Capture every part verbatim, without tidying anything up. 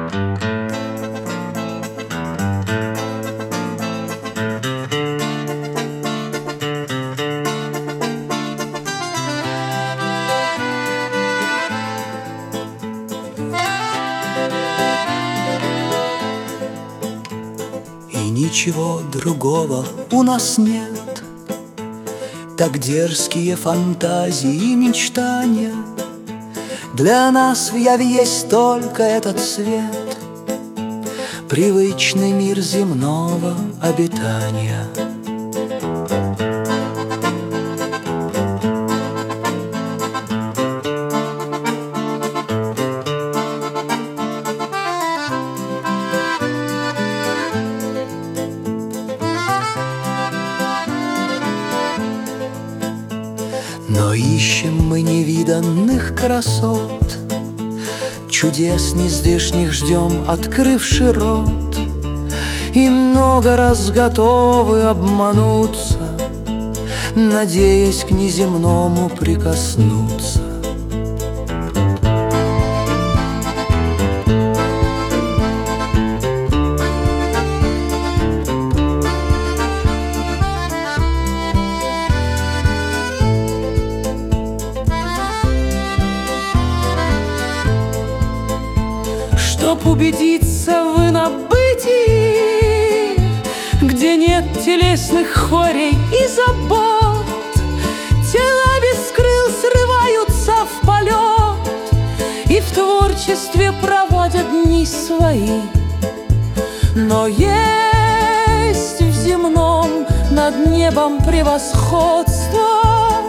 И ничего другого у нас нет, так дерзкие фантазии и мечтания. Для нас в яве есть только этот свет, привычный мир земного обитания. Но ищем мы невиданных красот, чудес нездешних ждем, открывши рот, и много раз готовы обмануться, надеясь к неземному прикоснуться. Чтоб убедиться в инобытии, где нет телесных хорей и забот, тела без крыл срываются в полет и в творчестве проводят дни свои. Но есть в земном над небом превосходство,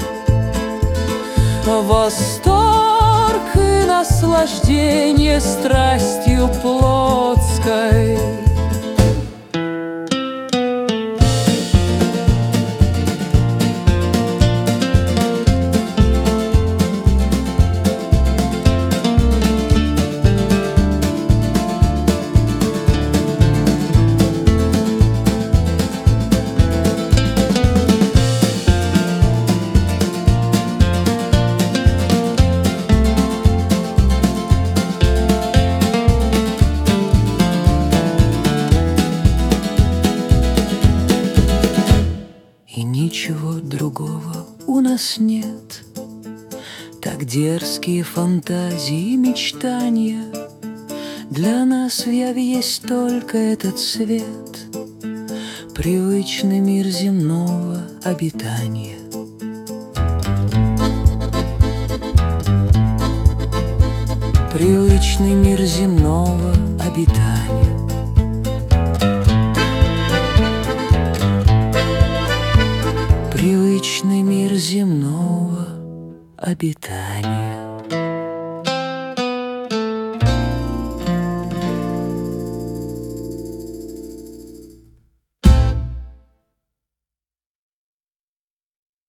восторг и наслаждение страстью плотской. И ничего другого у нас нет, так дерзкие фантазии и мечтания. Для нас в яве есть только этот свет, привычный мир земного обитания. Привычный мир земного обитания. Привычный мир земного обитания.